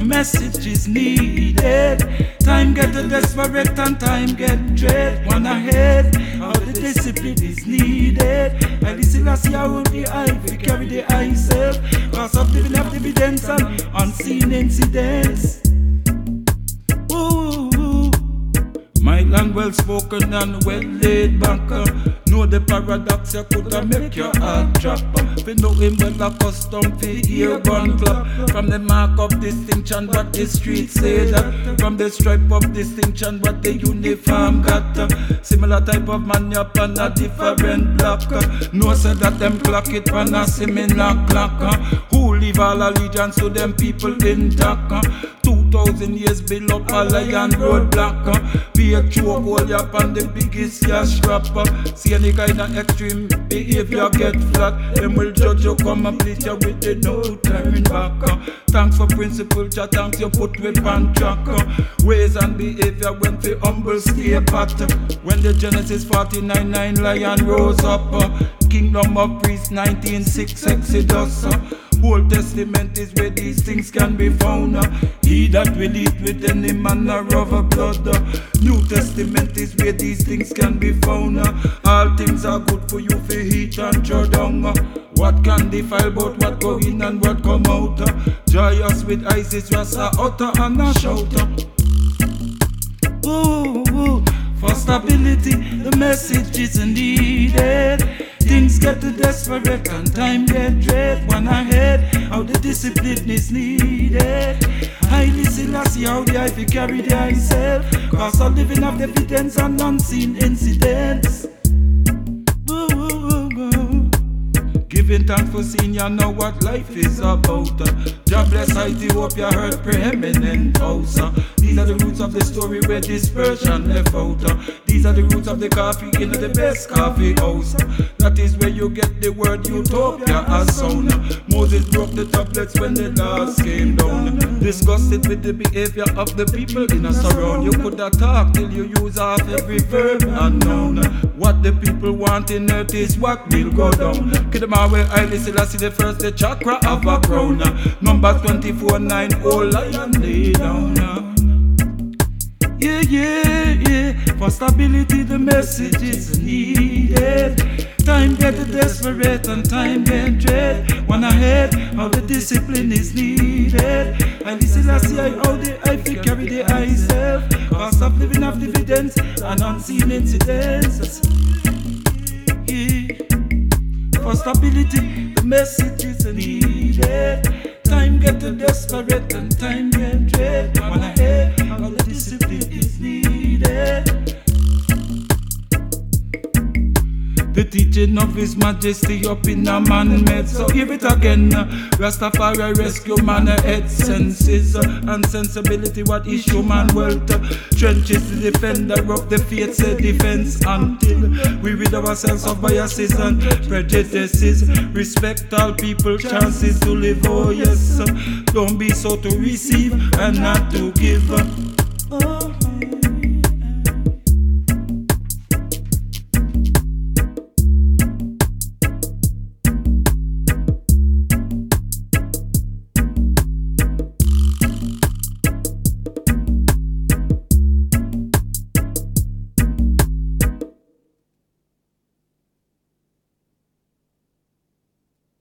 message is needed. Time get desperate and time get dread. One ahead, how the discipline is needed. I listen as you hold the eye, we carry the eye self. Cause of living of evidence and unseen incidents. Ooh, my land well spoken and well laid back. Know the paradox, you coulda make your heart drop. We know him well accustomed to hear gun clap. From the mark of distinction, what the streets say that. From the stripe of distinction, what the uniform got. Similar type of man up on a different block. No say that them clock it on a similar clock. Who leave all allegiance to them people intact. 2,000 years build up a lion roadblock. Be a choke hold up on the biggest cash rapper. See any kind of extreme behavior get flat. Them will judge you, come and bleach you with the no turning back. Thanks for principle, chat, thanks you put with on track. Ways and behavior when the humble stay pat. When the Genesis 49:9 lion rose up. Kingdom of Priests 19:6 Exodus. Old Testament is where these things can be found. He that will eat with any manner of blood. New Testament is where these things can be found. All things are good for you for eat and draw down. What can defile but what go in and what come out? Joyous with Isis, Rasa, utter and a shout. Ooh, for stability, the message is needed. Things get desperate and time get dread. One ahead, how the discipline is needed. I listen and see how the eye carry the eye self. Cause of living of evidence and unseen incidents. Giving thanks for seeing you know what life is about. God bless Ethiopia, heard preeminent house. These are the roots of the story where dispersion left out. These are the roots of the coffee in the best coffee house. That is where you get the word utopia as sound. Moses broke the tablets when the laws came down. Disgusted with the behavior of the people in a surround. You could have talk till you use half every verb unknown. What the people want in earth is what will go down. Kid them away, I listen, I see the first, the chakra of a crown. Number 24:9, oh lion lay down. Yeah. For stability, the message is needed. Time get desperate and time get dread. One ahead, how the discipline is needed. I listen, I see how the eye carry the eye self. Cause of living of dividends and unseen incidents. Yeah. For stability, the message is needed. Time get desperate and time get dread. One ahead, how the discipline is needed. The teaching of His Majesty up in a man-made. So hear it again. Rastafari rescue man head senses and sensibility. What is human wealth? Trenches the defender of the faith, say defense until we rid ourselves of biases and prejudices. Respect all people, chances to live. Oh yes, don't be so to receive and not to give.